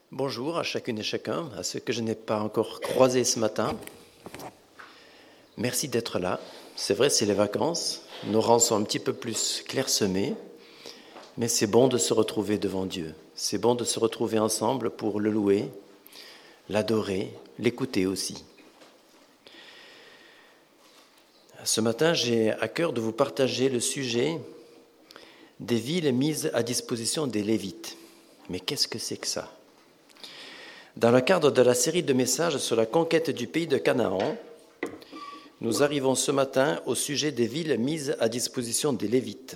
Bonjour à chacune et chacun, à ceux que je n'ai pas encore croisés ce matin. Merci d'être là. C'est vrai, c'est les vacances. Nos rangs sont un petit peu plus clairsemés, mais c'est bon de se retrouver devant Dieu. C'est bon de se retrouver ensemble pour le louer, l'adorer, l'écouter aussi. Ce matin, j'ai à cœur de vous partager le sujet des villes mises à disposition des Lévites. Mais qu'est-ce que c'est que ça ? Dans le cadre de la série de messages sur la conquête du pays de Canaan, nous arrivons ce matin au sujet des villes mises à disposition des Lévites.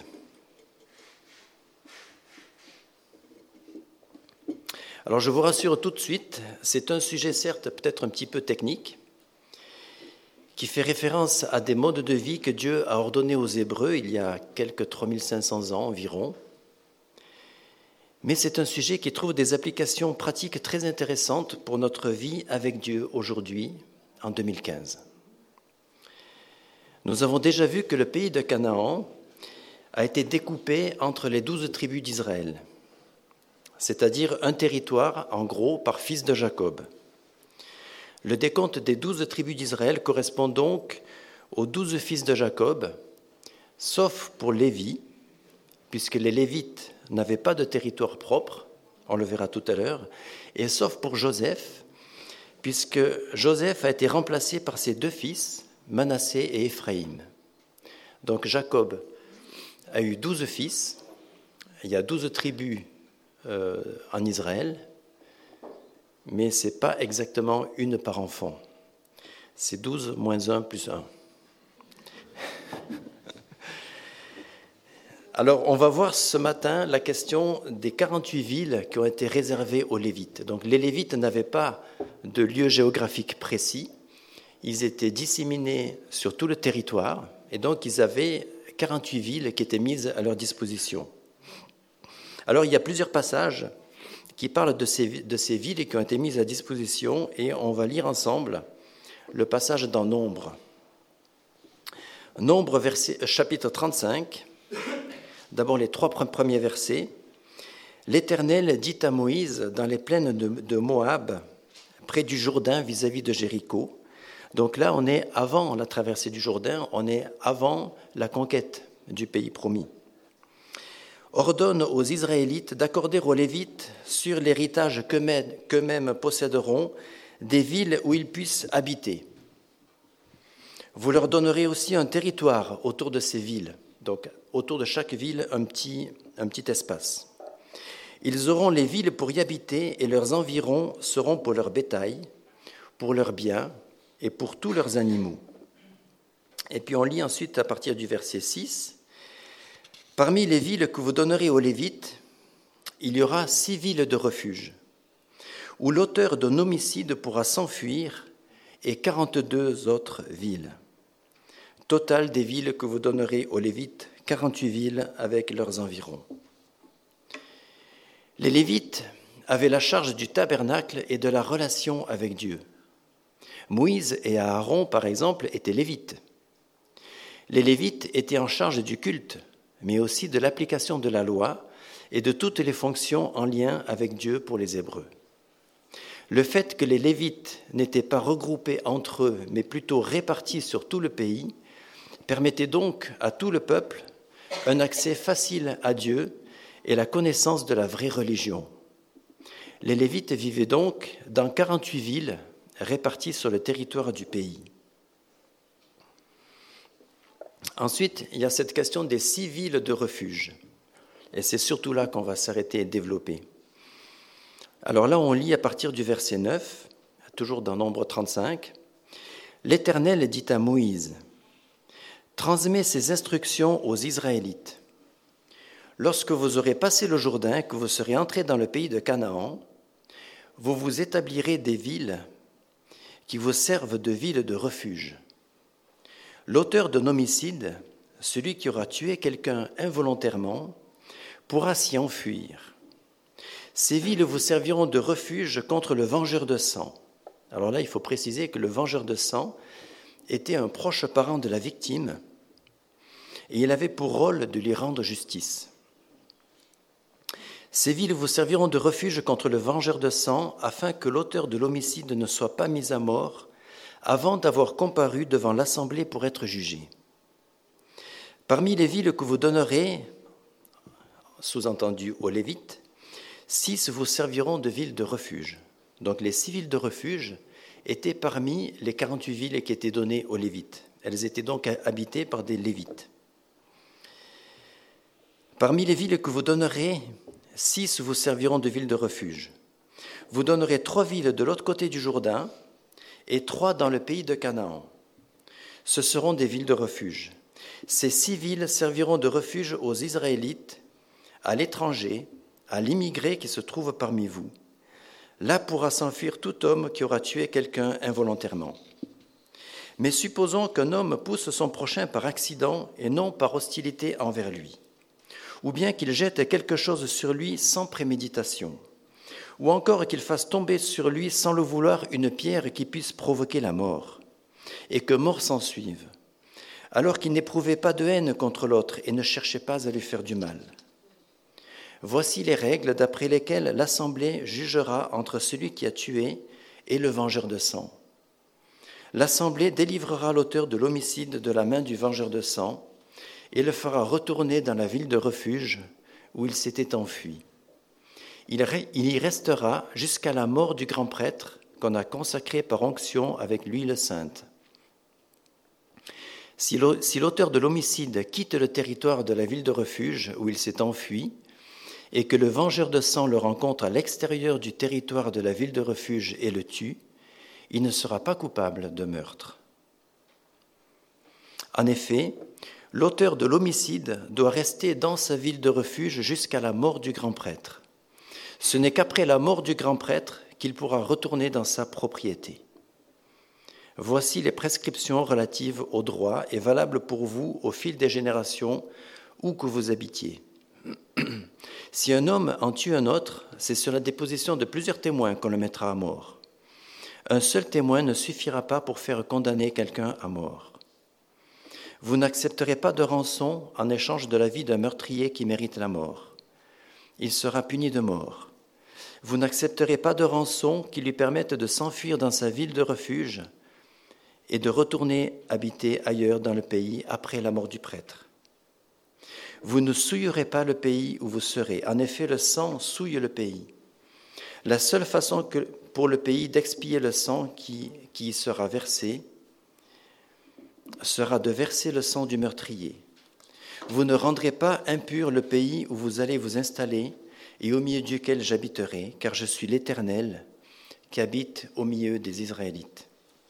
Alors je vous rassure tout de suite, c'est un sujet certes peut-être un petit peu technique, qui fait référence à des modes de vie que Dieu a ordonnés aux Hébreux il y a quelques 3500 ans environ. Mais c'est un sujet qui trouve des applications pratiques très intéressantes pour notre vie avec Dieu aujourd'hui, en 2015. Nous avons déjà vu que le pays de Canaan a été découpé entre les 12 tribus d'Israël, c'est-à-dire un territoire, en gros, par fils de Jacob. Le décompte des 12 tribus d'Israël correspond donc aux 12 fils de Jacob, sauf pour Lévi, puisque les Lévites n'avaient pas de territoire propre, on le verra tout à l'heure, et sauf pour Joseph, puisque Joseph a été remplacé par ses deux fils, Manassé et Éphraïm. Donc Jacob a eu 12 fils, il y a 12 tribus en Israël, mais ce n'est pas exactement une par enfant. C'est 12 moins 1 plus 1. Alors, on va voir ce matin la question des 48 villes qui ont été réservées aux Lévites. Donc, les Lévites n'avaient pas de lieu géographique précis. Ils étaient disséminés sur tout le territoire et donc ils avaient 48 villes qui étaient mises à leur disposition. Alors, il y a plusieurs passages qui parlent de ces villes qui ont été mises à disposition et on va lire ensemble le passage dans Nombre. Nombre, chapitre 35. D'abord les 3 premiers versets. « L'Éternel dit à Moïse dans les plaines de Moab, près du Jourdain vis-à-vis de Jéricho. » Donc là, on est avant la traversée du Jourdain, on est avant la conquête du pays promis. « Ordonne aux Israélites d'accorder aux Lévites sur l'héritage qu'eux-mêmes posséderont des villes où ils puissent habiter. Vous leur donnerez aussi un territoire autour de ces villes. » Donc, autour de chaque ville, un petit espace. Ils auront les villes pour y habiter et leurs environs seront pour leur bétail, pour leurs biens et pour tous leurs animaux. Et puis on lit ensuite à partir du verset 6. « Parmi les villes que vous donnerez aux Lévites, il y aura 6 villes de refuge, où l'auteur d'un homicide pourra s'enfuir et 42 autres villes. Total des villes que vous donnerez aux Lévites, 48 villes avec leurs environs. » Les Lévites avaient la charge du tabernacle et de la relation avec Dieu. Moïse et Aaron, par exemple, étaient Lévites. Les Lévites étaient en charge du culte, mais aussi de l'application de la loi et de toutes les fonctions en lien avec Dieu pour les Hébreux. Le fait que les Lévites n'étaient pas regroupés entre eux, mais plutôt répartis sur tout le pays, permettait donc à tout le peuple un accès facile à Dieu et la connaissance de la vraie religion. Les Lévites vivaient donc dans 48 villes réparties sur le territoire du pays. Ensuite, il y a cette question des 6 villes de refuge. Et c'est surtout là qu'on va s'arrêter et développer. Alors là, on lit à partir du verset 9, toujours dans Nombre 35, « L'Éternel dit à Moïse, transmets ces instructions aux Israélites. Lorsque vous aurez passé le Jourdain, que vous serez entrés dans le pays de Canaan, vous vous établirez des villes qui vous servent de villes de refuge. L'auteur d'un homicide, celui qui aura tué quelqu'un involontairement, pourra s'y enfuir. Ces villes vous serviront de refuge contre le vengeur de sang. » Alors là, il faut préciser que le vengeur de sang était un proche parent de la victime et il avait pour rôle de lui rendre justice. Ces villes vous serviront de refuge contre le vengeur de sang, afin que l'auteur de l'homicide ne soit pas mis à mort avant d'avoir comparu devant l'assemblée pour être jugé. Parmi les villes que vous donnerez, sous-entendu aux Lévites, 6 vous serviront de villes de refuge. Donc les 6 villes de refuge étaient parmi les 48 villes qui étaient données aux Lévites. Elles étaient donc habitées par des Lévites. Parmi les villes que vous donnerez, 6 vous serviront de villes de refuge. Vous donnerez 3 villes de l'autre côté du Jourdain et 3 dans le pays de Canaan. Ce seront des villes de refuge. Ces 6 villes serviront de refuge aux Israélites, à l'étranger, à l'immigré qui se trouve parmi vous. Là pourra s'enfuir tout homme qui aura tué quelqu'un involontairement. Mais supposons qu'un homme pousse son prochain par accident et non par hostilité envers lui, ou bien qu'il jette quelque chose sur lui sans préméditation, ou encore qu'il fasse tomber sur lui sans le vouloir une pierre qui puisse provoquer la mort, et que mort s'ensuive, alors qu'il n'éprouvait pas de haine contre l'autre et ne cherchait pas à lui faire du mal. Voici les règles d'après lesquelles l'Assemblée jugera entre celui qui a tué et le vengeur de sang. L'Assemblée délivrera l'auteur de l'homicide de la main du vengeur de sang et le fera retourner dans la ville de refuge où il s'était enfui. Il y restera jusqu'à la mort du grand prêtre qu'on a consacré par onction avec l'huile sainte. Si l'auteur de l'homicide quitte le territoire de la ville de refuge où il s'est enfui, et que le vengeur de sang le rencontre à l'extérieur du territoire de la ville de refuge et le tue, il ne sera pas coupable de meurtre. En effet, l'auteur de l'homicide doit rester dans sa ville de refuge jusqu'à la mort du grand prêtre. Ce n'est qu'après la mort du grand prêtre qu'il pourra retourner dans sa propriété. Voici les prescriptions relatives au droit et valables pour vous au fil des générations où que vous habitiez. Si un homme en tue un autre, c'est sur la déposition de plusieurs témoins qu'on le mettra à mort. Un seul témoin ne suffira pas pour faire condamner quelqu'un à mort. Vous n'accepterez pas de rançon en échange de la vie d'un meurtrier qui mérite la mort. Il sera puni de mort. Vous n'accepterez pas de rançon qui lui permette de s'enfuir dans sa ville de refuge et de retourner habiter ailleurs dans le pays après la mort du prêtre. Vous ne souillerez pas le pays où vous serez. En effet, le sang souille le pays. La seule façon pour le pays d'expier le sang qui y sera versé sera de verser le sang du meurtrier. Vous ne rendrez pas impur le pays où vous allez vous installer et au milieu duquel j'habiterai, car je suis l'Éternel qui habite au milieu des Israélites.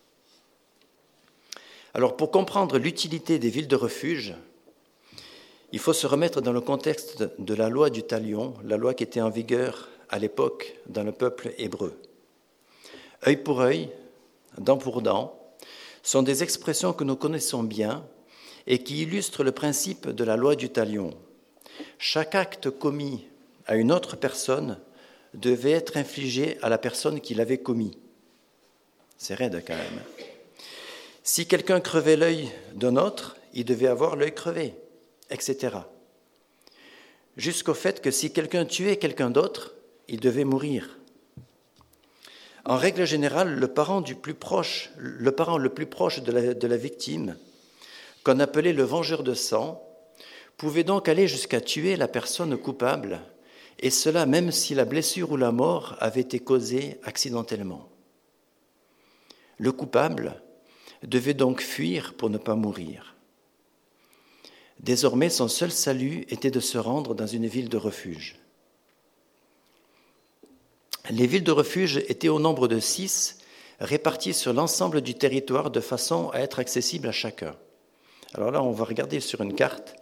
Alors, pour comprendre l'utilité des villes de refuge, il faut se remettre dans le contexte de la loi du talion, la loi qui était en vigueur à l'époque dans le peuple hébreu. Œil pour œil, dent pour dent, sont des expressions que nous connaissons bien et qui illustrent le principe de la loi du talion. Chaque acte commis à une autre personne devait être infligé à la personne qui l'avait commis. C'est raide quand même. Si quelqu'un crevait l'œil d'un autre, il devait avoir l'œil crevé, etc. Jusqu'au fait que si quelqu'un tuait quelqu'un d'autre, il devait mourir. En règle générale, le parent le plus proche de la victime, qu'on appelait le vengeur de sang, pouvait donc aller jusqu'à tuer la personne coupable, et cela même si la blessure ou la mort avait été causée accidentellement. Le coupable devait donc fuir pour ne pas mourir. Désormais, son seul salut était de se rendre dans une ville de refuge. Les villes de refuge étaient au nombre de 6, réparties sur l'ensemble du territoire de façon à être accessibles à chacun. Alors là, on va regarder sur une carte.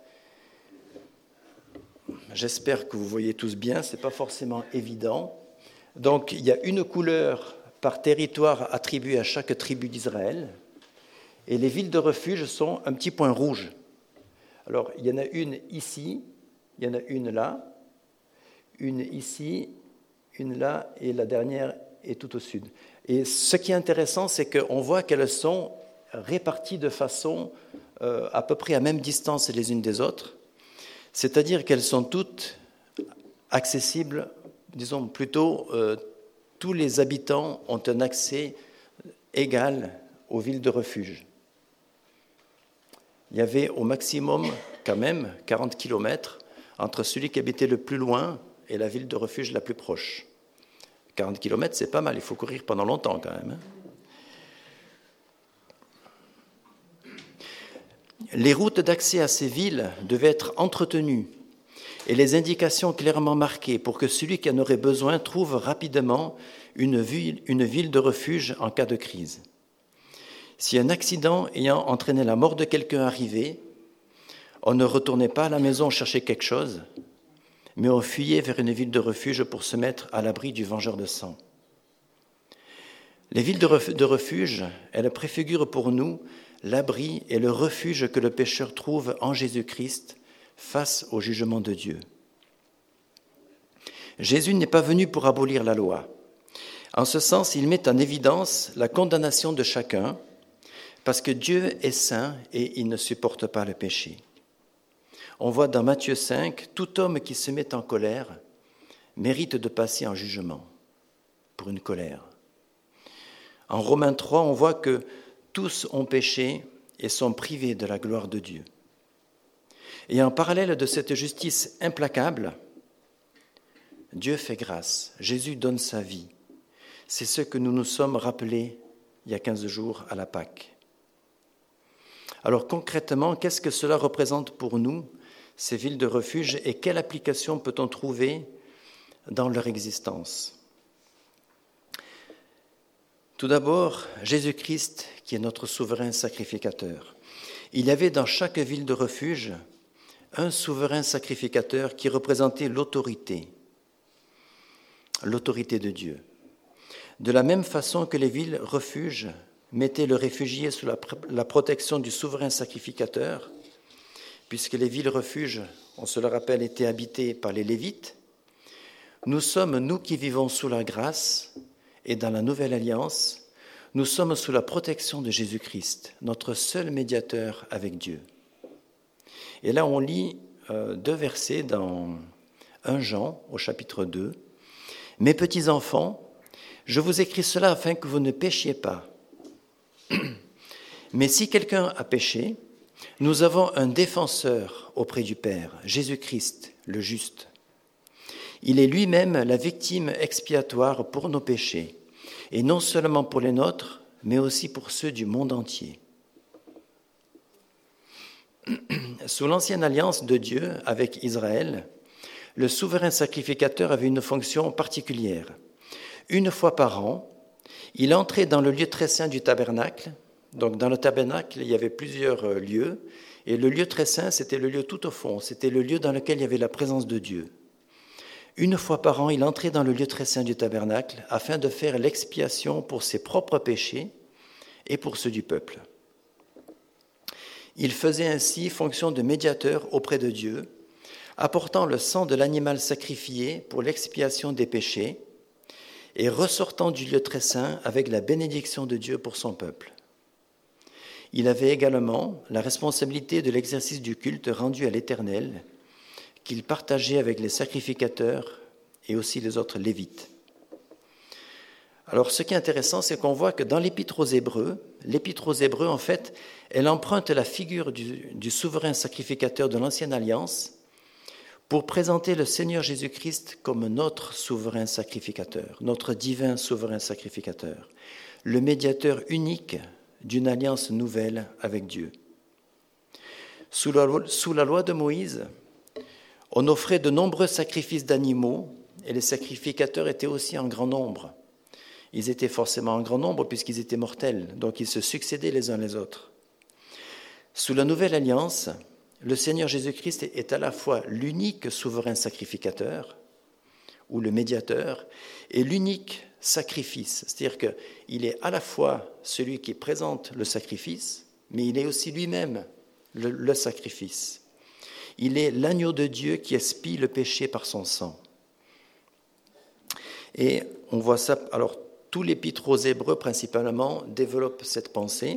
J'espère que vous voyez tous bien, ce n'est pas forcément évident. Donc, il y a une couleur par territoire attribuée à chaque tribu d'Israël. Et les villes de refuge sont un petit point rouge. Alors, il y en a une ici, il y en a une là, une ici, une là, et la dernière est tout au sud. Et ce qui est intéressant, c'est qu'on voit qu'elles sont réparties de façon à peu près à même distance les unes des autres, c'est-à-dire qu'elles sont toutes accessible, disons plutôt, tous les habitants ont un accès égal aux villes de refuge. Il y avait au maximum, quand même, 40 kilomètres entre celui qui habitait le plus loin et la ville de refuge la plus proche. 40 kilomètres, c'est pas mal, il faut courir pendant longtemps quand même. Les routes d'accès à ces villes devaient être entretenues et les indications clairement marquées pour que celui qui en aurait besoin trouve rapidement une ville de refuge en cas de crise. Si un accident ayant entraîné la mort de quelqu'un arrivait, on ne retournait pas à la maison chercher quelque chose, mais on fuyait vers une ville de refuge pour se mettre à l'abri du vengeur de sang. Les villes de refuge, elles préfigurent pour nous l'abri et le refuge que le pécheur trouve en Jésus-Christ face au jugement de Dieu. Jésus n'est pas venu pour abolir la loi. En ce sens, il met en évidence la condamnation de chacun, parce que Dieu est saint et il ne supporte pas le péché. On voit dans Matthieu 5, tout homme qui se met en colère mérite de passer en jugement pour une colère. En Romains 3, on voit que tous ont péché et sont privés de la gloire de Dieu. Et en parallèle de cette justice implacable, Dieu fait grâce. Jésus donne sa vie. C'est ce que nous nous sommes rappelés il y a 15 jours à la Pâque. Alors concrètement, qu'est-ce que cela représente pour nous, ces villes de refuge, et quelle application peut-on trouver dans leur existence ? Tout d'abord, Jésus-Christ, qui est notre souverain sacrificateur. Il y avait dans chaque ville de refuge un souverain sacrificateur qui représentait l'autorité de Dieu. De la même façon que les villes refuges mettaient le réfugié sous la protection du souverain sacrificateur, puisque les villes refuges, on se le rappelle, étaient habitées par les Lévites, nous sommes, nous qui vivons sous la grâce et dans la nouvelle alliance, nous sommes sous la protection de Jésus-Christ, notre seul médiateur avec Dieu. Et là, on lit 2 versets dans 1 Jean, au chapitre 2. « Mes petits enfants, je vous écris cela afin que vous ne péchiez pas. Mais si quelqu'un a péché, nous avons un défenseur auprès du Père, Jésus-Christ, le juste. Il est lui-même la victime expiatoire pour nos péchés, et non seulement pour les nôtres, mais aussi pour ceux du monde entier. » Sous l'ancienne alliance de Dieu avec Israël, le souverain sacrificateur avait une fonction particulière. Une fois par an, il entrait dans le lieu très saint du tabernacle. Donc dans le tabernacle, il y avait plusieurs lieux, et le lieu très saint, c'était le lieu tout au fond, c'était le lieu dans lequel il y avait la présence de Dieu. Une fois par an, il entrait dans le lieu très saint du tabernacle afin de faire l'expiation pour ses propres péchés et pour ceux du peuple. Il faisait ainsi fonction de médiateur auprès de Dieu, apportant le sang de l'animal sacrifié pour l'expiation des péchés et ressortant du lieu très saint avec la bénédiction de Dieu pour son peuple. Il avait également la responsabilité de l'exercice du culte rendu à l'Éternel, qu'il partageait avec les sacrificateurs et aussi les autres Lévites. Alors, ce qui est intéressant, c'est qu'on voit que dans l'Épître aux Hébreux, en fait, elle emprunte la figure du souverain sacrificateur de l'Ancienne Alliance pour présenter le Seigneur Jésus-Christ comme notre souverain sacrificateur, notre divin souverain sacrificateur, le médiateur unique d'une alliance nouvelle avec Dieu. Sous la loi de Moïse, on offrait de nombreux sacrifices d'animaux et les sacrificateurs étaient aussi en grand nombre. Ils étaient forcément en grand nombre puisqu'ils étaient mortels, donc ils se succédaient les uns les autres. Sous la nouvelle alliance, le Seigneur Jésus-Christ est à la fois l'unique souverain sacrificateur, ou le médiateur, et l'unique sacrifice. C'est-à-dire qu'il est à la fois celui qui présente le sacrifice, mais il est aussi lui-même le sacrifice. Il est l'agneau de Dieu qui expie le péché par son sang. Et on voit ça, alors tout l'Épître aux Hébreux principalement développe cette pensée.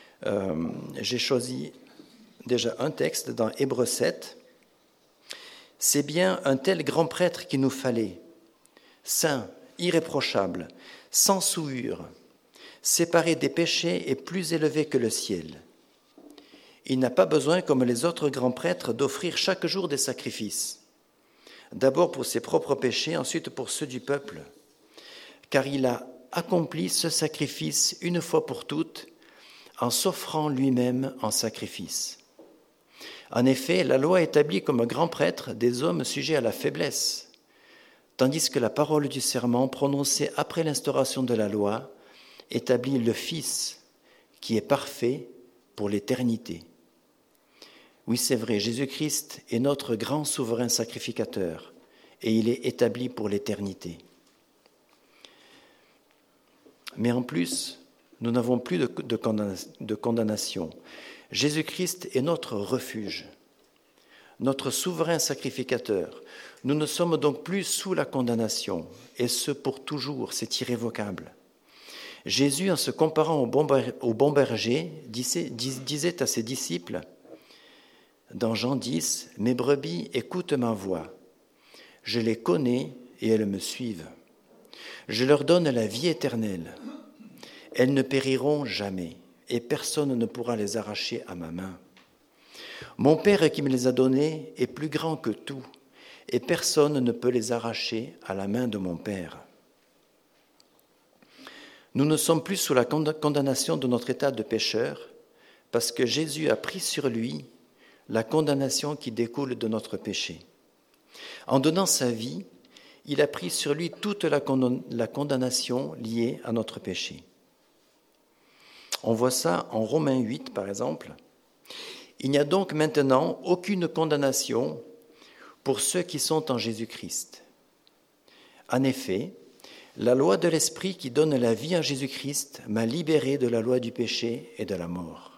J'ai choisi déjà un texte dans Hébreux 7. C'est bien un tel grand prêtre qu'il nous fallait, saint, irréprochable, sans souillure, séparé des péchés et plus élevé que le ciel. Il n'a pas besoin, comme les autres grands prêtres, d'offrir chaque jour des sacrifices, d'abord pour ses propres péchés, ensuite pour ceux du peuple, car il a accompli ce sacrifice une fois pour toutes en s'offrant lui-même en sacrifice. En effet, la loi établit comme grand prêtre des hommes sujets à la faiblesse, tandis que la parole du serment prononcée après l'instauration de la loi établit le Fils qui est parfait pour l'éternité. Oui, c'est vrai, Jésus-Christ est notre grand souverain sacrificateur et il est établi pour l'éternité. Mais en plus, nous n'avons plus de condamnation. Jésus-Christ est notre refuge, notre souverain sacrificateur. Nous ne sommes donc plus sous la condamnation, et ce pour toujours, c'est irrévocable. Jésus, en se comparant au bon berger, disait à ses disciples, dans Jean 10, « Mes brebis écoutent ma voix. Je les connais et elles me suivent. Je leur donne la vie éternelle. Elles ne périront jamais, et personne ne pourra les arracher à ma main. Mon Père qui me les a donnés est plus grand que tout, et personne ne peut les arracher à la main de mon Père. » Nous ne sommes plus sous la condamnation de notre état de pécheur, parce que Jésus a pris sur lui la condamnation qui découle de notre péché. En donnant sa vie, il a pris sur lui toute la condamnation liée à notre péché. On voit ça en Romains 8, par exemple. Il n'y a donc maintenant aucune condamnation pour ceux qui sont en Jésus-Christ. En effet, la loi de l'Esprit qui donne la vie en Jésus-Christ m'a libéré de la loi du péché et de la mort.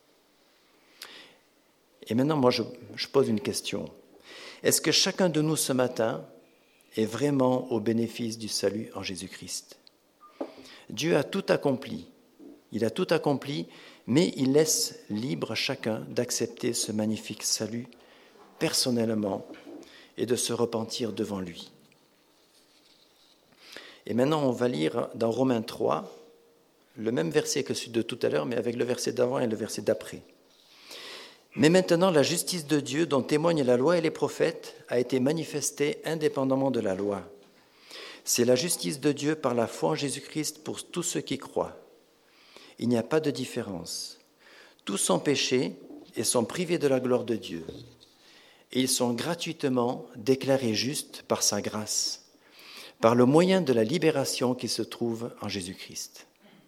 Et maintenant, moi, je pose une question. Est-ce que chacun de nous ce matin est vraiment au bénéfice du salut en Jésus-Christ ? Dieu a tout accompli. Il a tout accompli, mais il laisse libre chacun d'accepter ce magnifique salut personnellement et de se repentir devant lui. Et maintenant, on va lire dans Romains 3, le même verset que celui de tout à l'heure, mais avec le verset d'avant et le verset d'après. Mais maintenant, la justice de Dieu, dont témoignent la loi et les prophètes, a été manifestée indépendamment de la loi. C'est la justice de Dieu par la foi en Jésus-Christ pour tous ceux qui croient. Il n'y a pas de différence. Tous sont péchés et sont privés de la gloire de Dieu. Et ils sont gratuitement déclarés justes par sa grâce, par le moyen de la libération qui se trouve en Jésus-Christ.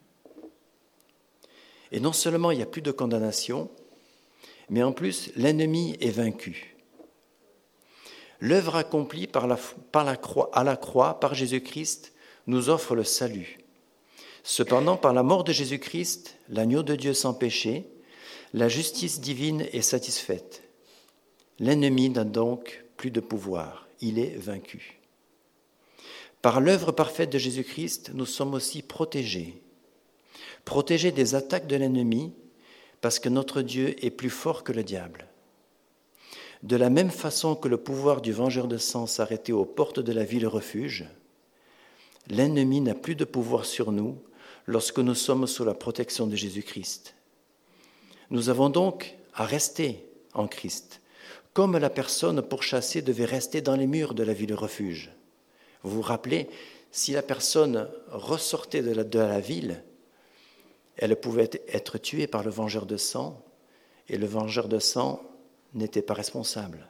Et non seulement il n'y a plus de condamnation, mais en plus, l'ennemi est vaincu. L'œuvre accomplie à la croix par Jésus-Christ nous offre le salut. Cependant, par la mort de Jésus-Christ, l'agneau de Dieu sans péché, la justice divine est satisfaite. L'ennemi n'a donc plus de pouvoir, il est vaincu. Par l'œuvre parfaite de Jésus-Christ, nous sommes aussi protégés des attaques de l'ennemi, parce que notre Dieu est plus fort que le diable. De la même façon que le pouvoir du vengeur de sang s'arrêtait aux portes de la ville refuge, l'ennemi n'a plus de pouvoir sur nous lorsque nous sommes sous la protection de Jésus-Christ. Nous avons donc à rester en Christ, comme la personne pourchassée devait rester dans les murs de la ville refuge. Vous vous rappelez, si la personne ressortait de la ville, elle pouvait être tuée par le vengeur de sang, et le vengeur de sang n'était pas responsable.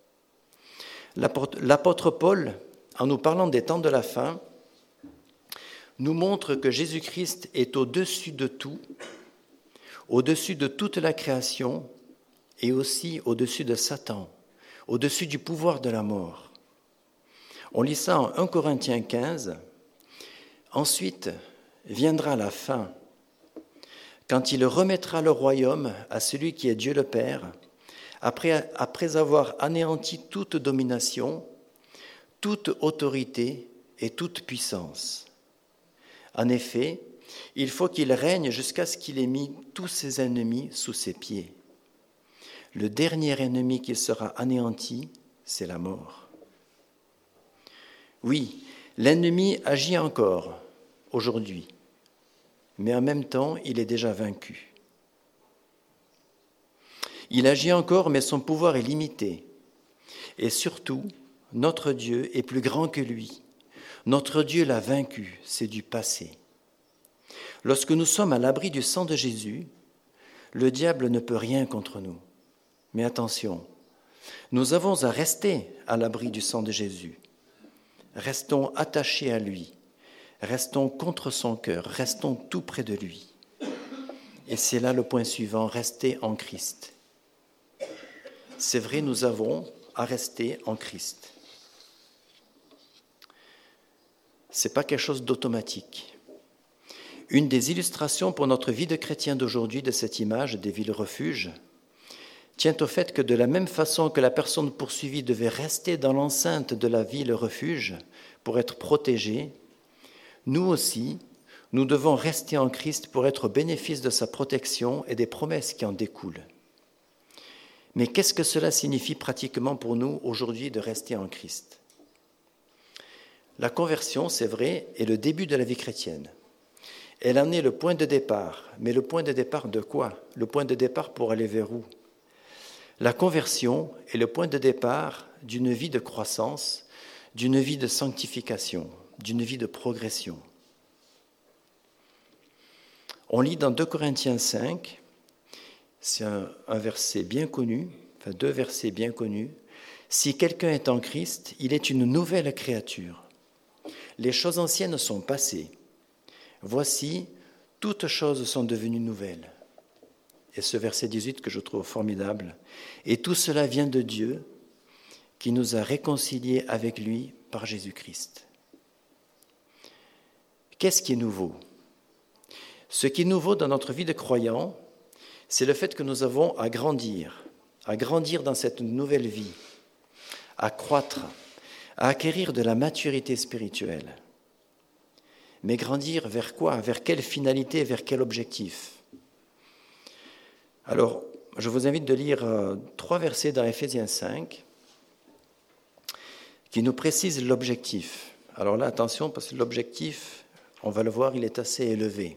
L'apôtre Paul, en nous parlant des temps de la fin, nous montre que Jésus-Christ est au-dessus de tout, au-dessus de toute la création, et aussi au-dessus de Satan, au-dessus du pouvoir de la mort. On lit ça en 1 Corinthiens 15. Ensuite viendra la fin, quand il remettra le royaume à celui qui est Dieu le Père, après avoir anéanti toute domination, toute autorité et toute puissance. En effet, il faut qu'il règne jusqu'à ce qu'il ait mis tous ses ennemis sous ses pieds. Le dernier ennemi qui sera anéanti, c'est la mort. Oui, l'ennemi agit encore aujourd'hui, mais en même temps, il est déjà vaincu. Il agit encore, mais son pouvoir est limité. Et surtout, notre Dieu est plus grand que lui. Notre Dieu l'a vaincu, c'est du passé. Lorsque nous sommes à l'abri du sang de Jésus, le diable ne peut rien contre nous. Mais attention, nous avons à rester à l'abri du sang de Jésus. Restons attachés à lui, restons contre son cœur, restons tout près de lui. Et c'est là le point suivant, rester en Christ. C'est vrai, nous avons à rester en Christ. Ce n'est pas quelque chose d'automatique. Une des illustrations pour notre vie de chrétien d'aujourd'hui de cette image des villes refuges tient au fait que de la même façon que la personne poursuivie devait rester dans l'enceinte de la ville refuge pour être protégée, nous aussi, nous devons rester en Christ pour être au bénéfice de sa protection et des promesses qui en découlent. Mais qu'est-ce que cela signifie pratiquement pour nous aujourd'hui de rester en Christ ? La conversion, c'est vrai, est le début de la vie chrétienne. Elle en est le point de départ. Mais le point de départ de quoi ? Le point de départ pour aller vers où ? La conversion est le point de départ d'une vie de croissance, d'une vie de sanctification, d'une vie de progression. On lit dans 2 Corinthiens 5, c'est un verset bien connu, enfin 2 versets bien connus. « Si quelqu'un est en Christ, il est une nouvelle créature. Les choses anciennes sont passées. Voici, toutes choses sont devenues nouvelles. » Et ce verset 18 que je trouve formidable. « Et tout cela vient de Dieu, qui nous a réconciliés avec lui par Jésus-Christ. » Qu'est-ce qui est nouveau ? Ce qui est nouveau dans notre vie de croyant, c'est le fait que nous avons à grandir dans cette nouvelle vie, à croître, à acquérir de la maturité spirituelle. Mais grandir vers quoi ? Vers quelle finalité ? Vers quel objectif ? Alors, je vous invite de lire 3 versets dans Éphésiens 5 qui nous précisent l'objectif. Alors là, attention, parce que l'objectif, on va le voir, il est assez élevé.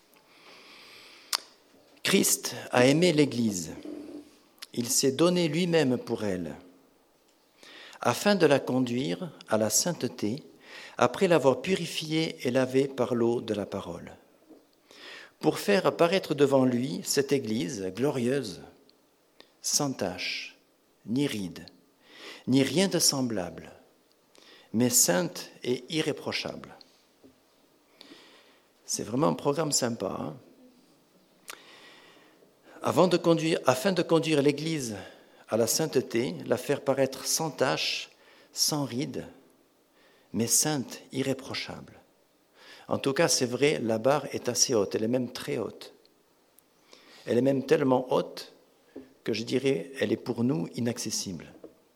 Christ a aimé l'Église. Il s'est donné lui-même pour elle, afin de la conduire à la sainteté, après l'avoir purifiée et lavée par l'eau de la parole, pour faire apparaître devant lui cette Église glorieuse, sans tache, ni ride, ni rien de semblable, mais sainte et irréprochable. C'est vraiment un programme sympa, hein ? Afin de conduire l'Église à la sainteté, la faire paraître sans tache, sans ride, mais sainte, irréprochable. En tout cas, c'est vrai, la barre est assez haute, elle est même très haute. Elle est même tellement haute que je dirais, elle est pour nous inaccessible.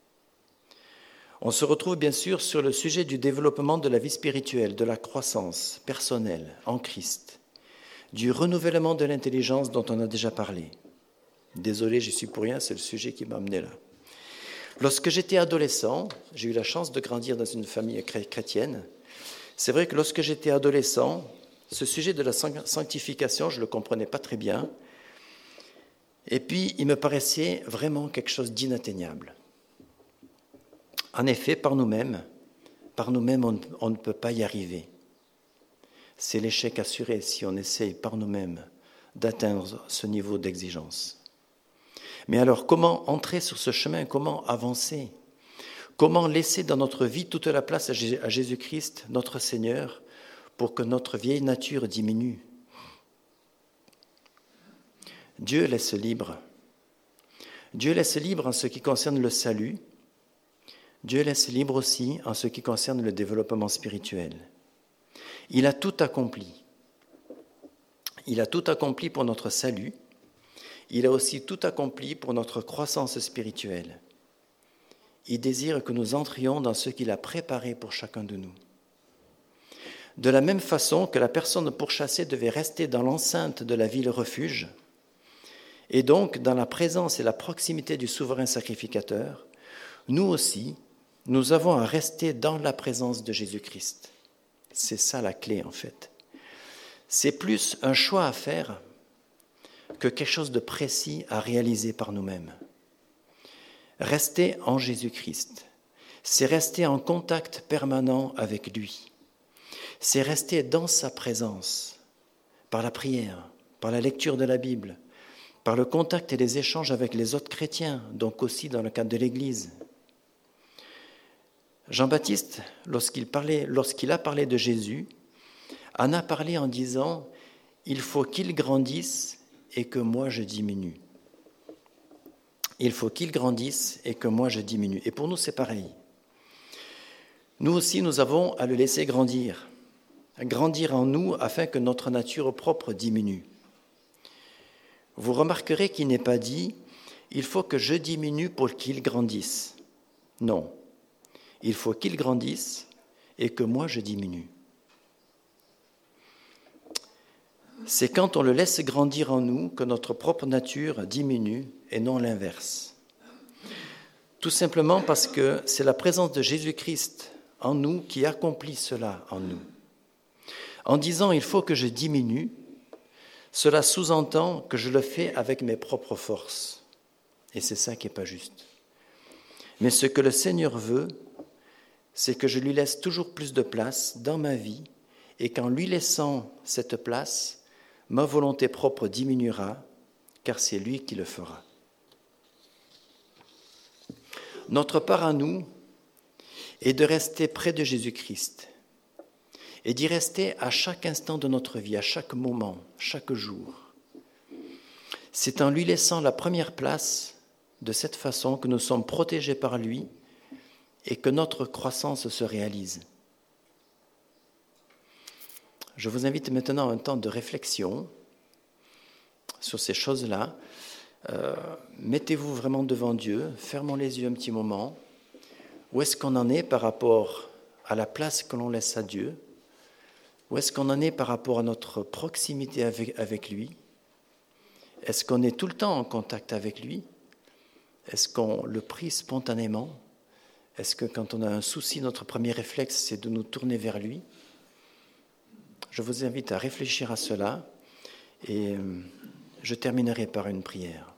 On se retrouve bien sûr sur le sujet du développement de la vie spirituelle, de la croissance personnelle en Christ, du renouvellement de l'intelligence dont on a déjà parlé. Désolé, j'y suis pour rien, c'est le sujet qui m'a amené là. Lorsque j'étais adolescent, j'ai eu la chance de grandir dans une famille chrétienne. C'est vrai que lorsque j'étais adolescent, ce sujet de la sanctification, je ne le comprenais pas très bien. Et puis, il me paraissait vraiment quelque chose d'inatteignable. En effet, par nous-mêmes, on ne peut pas y arriver. C'est l'échec assuré si on essaye par nous-mêmes d'atteindre ce niveau d'exigence. Mais alors, comment entrer sur ce chemin ? Comment avancer ? Comment laisser dans notre vie toute la place à Jésus-Christ, notre Seigneur, pour que notre vieille nature diminue ? Dieu laisse libre. Dieu laisse libre en ce qui concerne le salut. Dieu laisse libre aussi en ce qui concerne le développement spirituel. Il a tout accompli. Il a tout accompli pour notre salut. Il a aussi tout accompli pour notre croissance spirituelle. Il désire que nous entrions dans ce qu'il a préparé pour chacun de nous. De la même façon que la personne pourchassée devait rester dans l'enceinte de la ville refuge, et donc dans la présence et la proximité du souverain sacrificateur, Nous aussi, nous avons à rester dans la présence de Jésus-Christ. C'est ça la clé en fait. C'est plus un choix à faire que quelque chose de précis à réaliser par nous-mêmes. Rester en Jésus-Christ, c'est rester en contact permanent avec lui. C'est rester dans sa présence, par la prière, par la lecture de la Bible, par le contact et les échanges avec les autres chrétiens, donc aussi dans le cadre de l'Église. Jean-Baptiste, lorsqu'il a parlé de Jésus, en a parlé en disant « Il faut qu'il grandisse et que moi je diminue. » Il faut qu'il grandisse et que moi je diminue. Et pour nous, c'est pareil. Nous aussi, nous avons à le laisser grandir en nous afin que notre nature propre diminue. Vous remarquerez qu'il n'est pas dit « il faut que je diminue pour qu'il grandisse ». Non, il faut qu'il grandisse et que moi je diminue. C'est quand on le laisse grandir en nous que notre propre nature diminue et non l'inverse. Tout simplement parce que c'est la présence de Jésus-Christ en nous qui accomplit cela en nous. En disant « il faut que je diminue », cela sous-entend que je le fais avec mes propres forces. Et c'est ça qui n'est pas juste. Mais ce que le Seigneur veut, c'est que je lui laisse toujours plus de place dans ma vie et qu'en lui laissant cette place, ma volonté propre diminuera, car c'est lui qui le fera. Notre part à nous est de rester près de Jésus-Christ et d'y rester à chaque instant de notre vie, à chaque moment, chaque jour. C'est en lui laissant la première place de cette façon que nous sommes protégés par lui et que notre croissance se réalise. Je vous invite maintenant à un temps de réflexion sur ces choses-là. Mettez-vous vraiment devant Dieu, fermons les yeux un petit moment. Où est-ce qu'on en est par rapport à la place que l'on laisse à Dieu? Où est-ce qu'on en est par rapport à notre proximité avec lui? Est-ce qu'on est tout le temps en contact avec lui? Est-ce qu'on le prie spontanément? Est-ce que quand on a un souci, notre premier réflexe, c'est de nous tourner vers lui? Je vous invite à réfléchir à cela et je terminerai par une prière.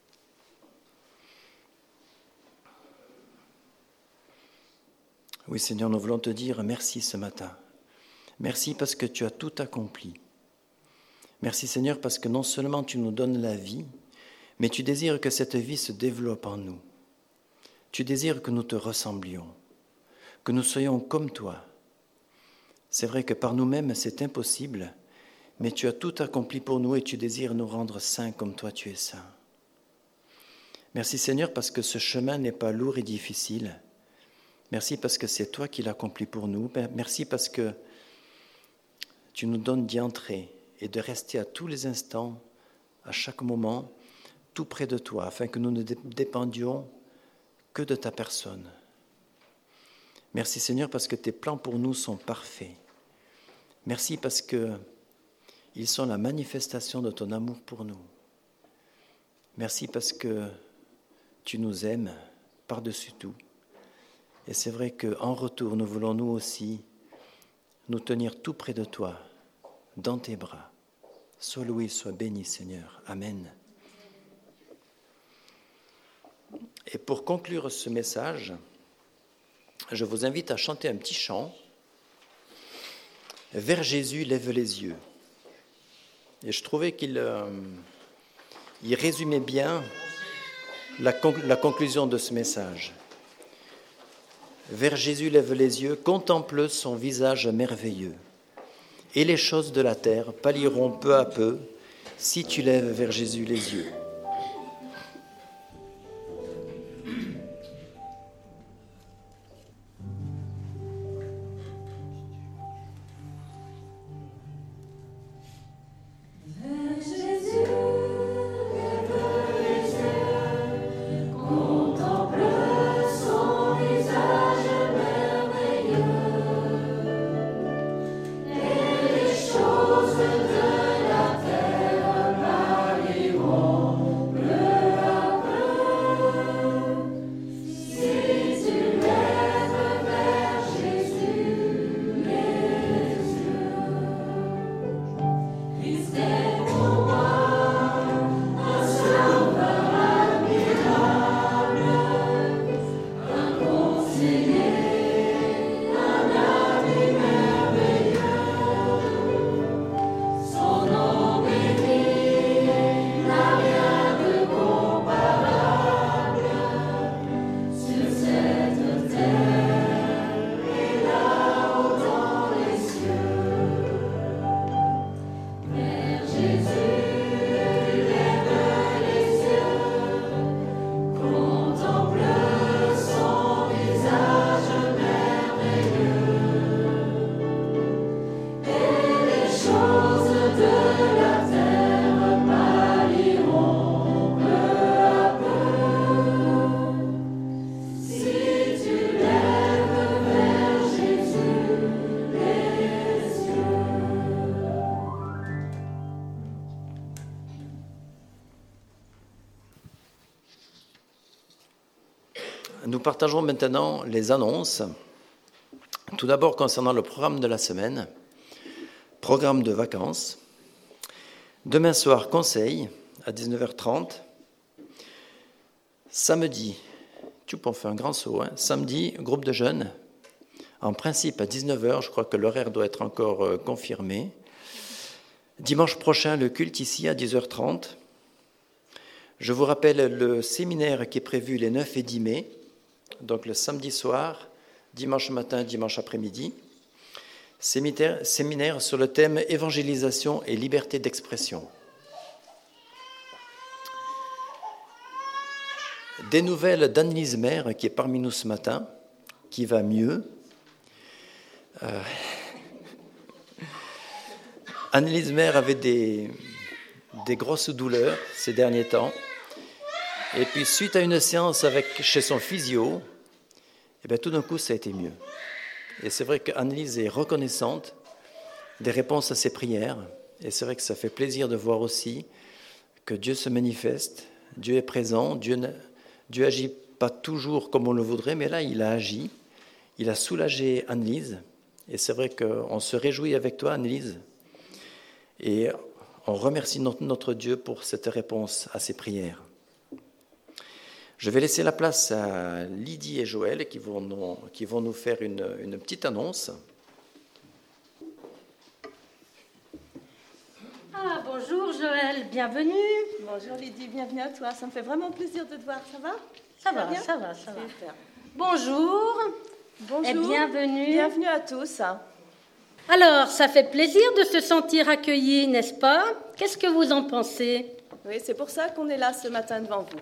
Oui, Seigneur, nous voulons te dire merci ce matin. Merci parce que tu as tout accompli. Merci, Seigneur, parce que non seulement tu nous donnes la vie, mais tu désires que cette vie se développe en nous. Tu désires que nous te ressemblions, que nous soyons comme toi. C'est vrai que par nous-mêmes, c'est impossible, mais tu as tout accompli pour nous et tu désires nous rendre saints comme toi tu es saint. Merci, Seigneur, parce que ce chemin n'est pas lourd et difficile. Merci parce que c'est toi qui l'accomplis pour nous. Merci parce que tu nous donnes d'y entrer et de rester à tous les instants, à chaque moment, tout près de toi, afin que nous ne dépendions que de ta personne. Merci Seigneur parce que tes plans pour nous sont parfaits. Merci parce qu'ils sont la manifestation de ton amour pour nous. Merci parce que tu nous aimes par-dessus tout. Et c'est vrai qu'en retour, nous voulons nous aussi nous tenir tout près de toi, dans tes bras. Sois loué, sois béni Seigneur. Amen. Et pour conclure ce message, je vous invite à chanter un petit chant. Vers Jésus, lève les yeux. Et je trouvais qu'il résumait bien la conclusion de ce message. Vers Jésus, lève les yeux, contemple son visage merveilleux. Et les choses de la terre pâliront peu à peu si tu lèves vers Jésus les yeux. De la terre, Nous partageons maintenant les annonces. Tout d'abord concernant le programme de la semaine, programme de vacances. Demain soir, conseil à 19h30. Samedi, on fait un grand saut, samedi, groupe de jeunes. En principe à 19h, je crois que l'horaire doit être encore confirmé. Dimanche prochain, le culte ici à 10h30. Je vous rappelle le séminaire qui est prévu les 9 et 10 mai, donc le samedi soir, dimanche matin, dimanche après-midi. Séminaire sur le thème évangélisation et liberté d'expression. Des nouvelles d'Annelise Maire qui est parmi nous ce matin, qui va mieux. Annelise Maire avait des grosses douleurs ces derniers temps. Et puis, suite à une séance chez son physio, tout d'un coup, ça a été mieux. Et c'est vrai qu'Annelise est reconnaissante des réponses à ses prières. Et c'est vrai que ça fait plaisir de voir aussi que Dieu se manifeste, Dieu est présent, Dieu agit pas toujours comme on le voudrait, mais là, il a agi. Il a soulagé Annelise. Et c'est vrai qu'on se réjouit avec toi, Annelise. Et on remercie notre Dieu pour cette réponse à ses prières. Je vais laisser la place à Lydie et Joël qui vont nous faire une petite annonce. Bonjour Joël, bienvenue. Bonjour Lydie, bienvenue à toi. Ça me fait vraiment plaisir de te voir. Ça va? Ça va. Super. Bonjour. Bonjour. Et bienvenue. Bienvenue à tous. Alors, ça fait plaisir de se sentir accueillis, n'est-ce pas? Qu'est-ce que vous en pensez? Oui, c'est pour ça qu'on est là ce matin devant vous.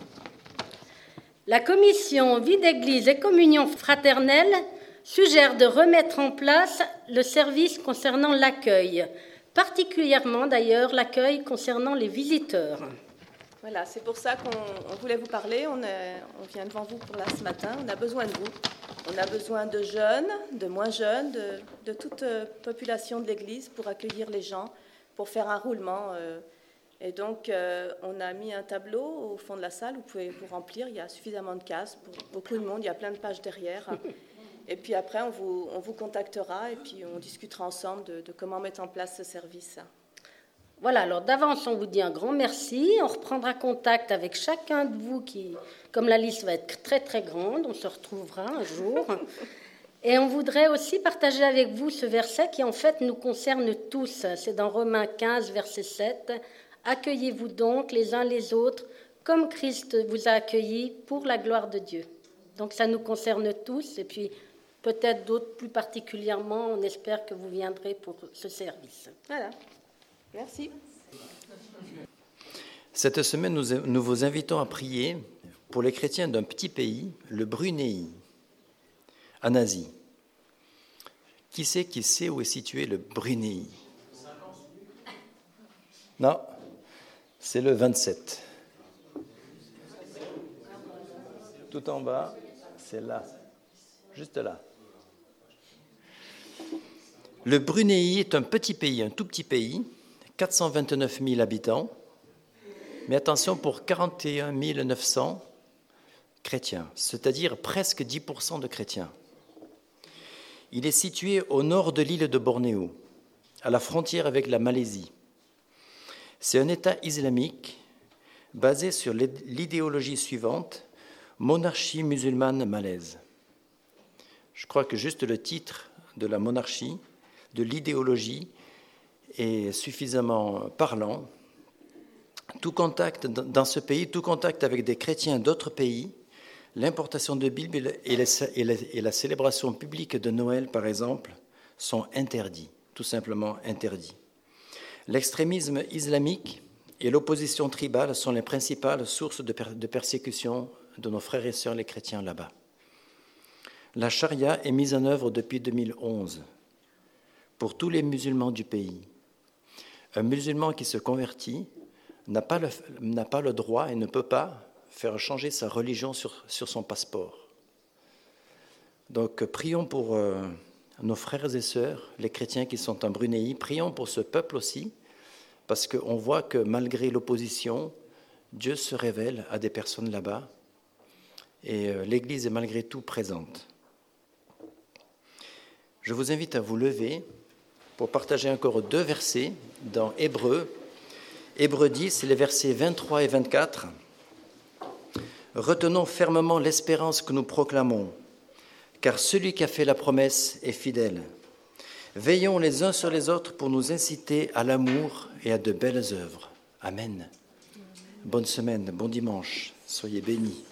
La commission Vie d'Église et Communion fraternelle suggère de remettre en place le service concernant l'accueil, particulièrement d'ailleurs l'accueil concernant les visiteurs. Voilà, c'est pour ça qu'on voulait vous parler. On vient devant vous pour là ce matin. On a besoin de vous. On a besoin de jeunes, de moins jeunes, de toute population de l'Église pour accueillir les gens, pour faire un roulement. Et donc, on a mis un tableau au fond de la salle. Vous pouvez vous remplir. Il y a suffisamment de cases pour beaucoup de monde. Il y a plein de pages derrière. Et puis après, on vous contactera et puis on discutera ensemble de comment mettre en place ce service. Voilà, alors d'avance, on vous dit un grand merci. On reprendra contact avec chacun de vous qui, comme la liste va être très très grande, on se retrouvera un jour. Et on voudrait aussi partager avec vous ce verset qui en fait nous concerne tous. C'est dans Romains 15, verset 7. « Accueillez-vous donc les uns les autres comme Christ vous a accueillis pour la gloire de Dieu. » Donc ça nous concerne tous et puis peut-être d'autres plus particulièrement. On espère que vous viendrez pour ce service. Voilà. Merci. Cette semaine, nous vous invitons à prier pour les chrétiens d'un petit pays, le Brunei, en Asie. Qui sait où est situé le Brunei? Non, c'est le 27. Tout en bas, c'est là, juste là. Le Brunei est un petit pays, un tout petit pays, 429 000 habitants, mais attention, pour 41 900 chrétiens, c'est-à-dire presque 10% de chrétiens. Il est situé au nord de l'île de Bornéo, à la frontière avec la Malaisie. C'est un État islamique basé sur l'idéologie suivante, monarchie musulmane malaise. Je crois que juste le titre de la monarchie, de l'idéologie, est suffisamment parlant. Tout contact dans ce pays, tout contact avec des chrétiens d'autres pays, l'importation de Bible et la célébration publique de Noël, par exemple, sont interdits, tout simplement interdits. L'extrémisme islamique et l'opposition tribale sont les principales sources de persécution de nos frères et sœurs les chrétiens là-bas. La charia est mise en œuvre depuis 2011 pour tous les musulmans du pays. Un musulman qui se convertit n'a pas le droit et ne peut pas faire changer sa religion sur son passeport. Donc prions pour nos frères et sœurs, les chrétiens qui sont en Brunei, prions pour ce peuple aussi, parce qu'on voit que malgré l'opposition, Dieu se révèle à des personnes là-bas. et l'Église est malgré tout présente. Je vous invite à vous lever pour partager encore 2 versets dans Hébreux. Hébreux 10, les versets 23 et 24. « Retenons fermement l'espérance que nous proclamons, car celui qui a fait la promesse est fidèle. Veillons les uns sur les autres pour nous inciter à l'amour et à de belles œuvres. Amen. » Bonne semaine, bon dimanche, soyez bénis.